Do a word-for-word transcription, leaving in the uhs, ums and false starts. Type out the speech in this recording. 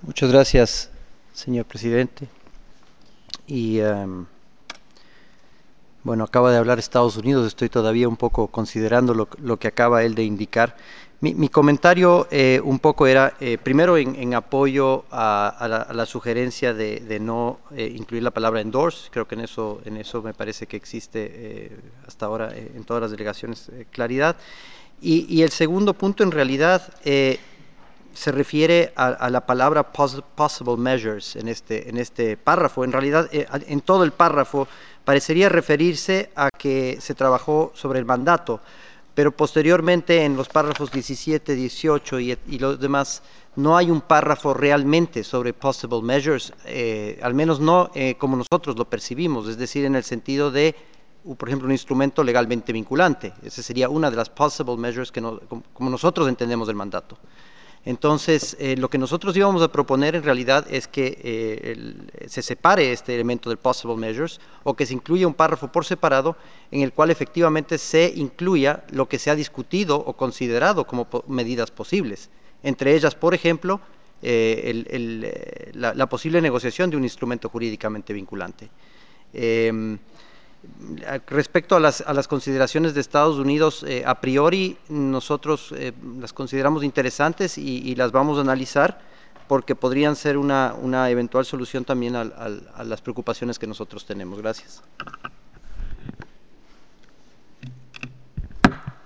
Muchas gracias, señor presidente. Y um, bueno, acaba de hablar Estados Unidos, estoy todavía un poco considerando lo, lo que acaba él de indicar. Mi, mi comentario eh, un poco era, eh, primero en, en apoyo a, a, la, a, la, sugerencia de, de no eh, incluir la palabra endorse. Creo que en eso, en eso me parece que existe eh, hasta ahora eh, en todas las delegaciones eh, claridad. Y, y el segundo punto en realidad eh, se refiere a, a la palabra possible measures en este, en este párrafo. En realidad, eh, en todo el párrafo parecería referirse a que se trabajó sobre el mandato, pero posteriormente en los párrafos diecisiete, dieciocho y, y los demás no hay un párrafo realmente sobre possible measures, eh, al menos no eh, como nosotros lo percibimos, es decir, en el sentido de, por ejemplo, un instrumento legalmente vinculante. Esa sería una de las possible measures que no, como, como nosotros entendemos el mandato. Entonces, eh, lo que nosotros íbamos a proponer en realidad es que eh, el, se separe este elemento del possible measures o que se incluya un párrafo por separado en el cual efectivamente se incluya lo que se ha discutido o considerado como po medidas posibles. Entre ellas, por ejemplo, eh, el, el, la, la posible negociación de un instrumento jurídicamente vinculante. Eh, Respecto a las, a las consideraciones de Estados Unidos, eh, a priori nosotros eh, las consideramos interesantes y, y las vamos a analizar porque podrían ser una, una eventual solución también a, a, a las preocupaciones que nosotros tenemos. Gracias.